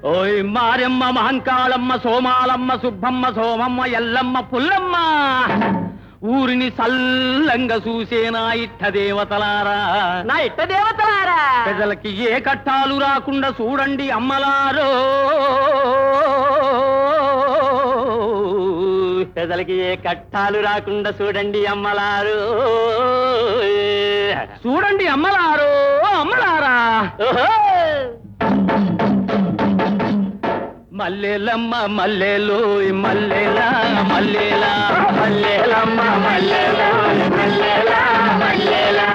ఓయ్ మారెమ్మ మహంకాళమ్మ సోమాలమ్మ సుబ్బమ్మ సోమమ్మ ఎల్లమ్మ పుల్లమ్మ ఊరిని సల్లంగా చూసేనా ఇట్ట దేవతలారా నా ఇట్ట దేవతలారా ప్రజలకి ఏ కట్టాలు రాకుండా చూడండి అమ్మలారో ప్రజలకి ఏ కట్టాలు రాకుండా చూడండి అమ్మలారు చూడండి అమ్మలారో అమ్మలారా మల్లెలమ్మ మల్లెలో మల్లెలా మల్లెలా మల్లెలమ్మ మల్లెలా మల్లెలా మల్లెలా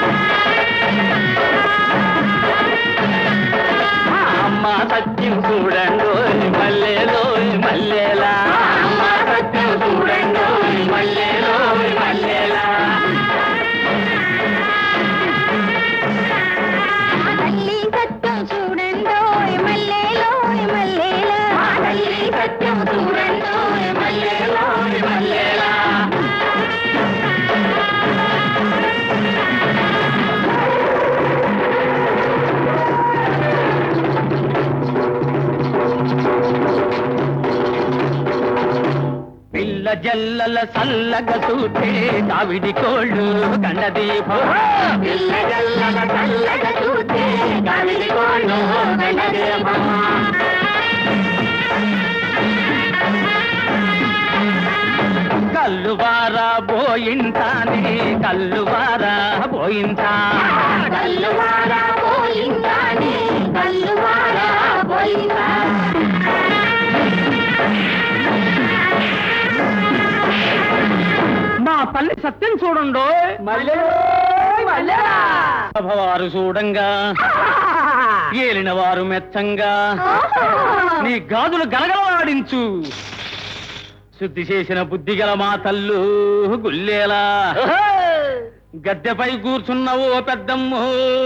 అమ్మ సత్యం చూడండి మల్లెలో మల్లెలా అమ్మ సత్యం చూడండి మల్లెలో మల్లెలా తల్లి సత్యం చూడండి మల్లెలో మల్లెలా తల్లి సత్యం చూడండి మల్లెలో మల్లెలా పిల్ల జల్లల సల్లగా చూటే కావిడి కోళ్ళు కండదీపో పిల్లగల్లగ చల్లగా చూస్తే కావిడి కోళ్ళు గండదేమో కల్లువారా పోయింటానే కల్లువారా పోయింటా కల్లువారా పోయిందాని కల్లువారా పోయిందా మా తల్లి సత్యం చూడండో మల్లెలో మల్లెలా సభవారు చూడంగా ఏలిన వారు మెచ్చంగా నీ గాజులు గలగలవాడించు శుద్ధి చేసిన బుద్ధి గల మా తల్లు గుల్లేలా గద్దెపై కూర్చున్న ఓ పెద్దమ్ము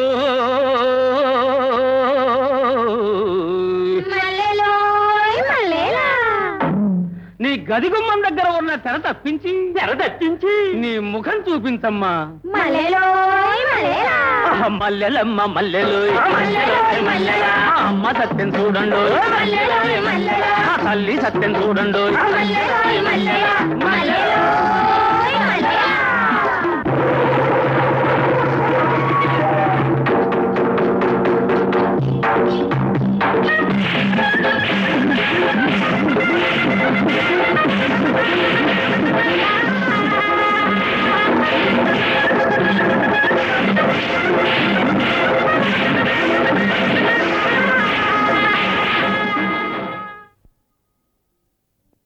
మల్లెలో మల్లెలా నీ గదిగుమ్మం దగ్గర ఉన్న తెర తప్పించి నీ ముఖం చూపించమ్మా మల్లెలో మల్లెలా మల్లెలమ్మ మల్లెలు మల్లెలా అమ్మ సత్యం చూడండు మల్లెలో మల్లెలా తల్లి సత్యం చూడండు మల్లెలో మల్లెలా మల్లెలో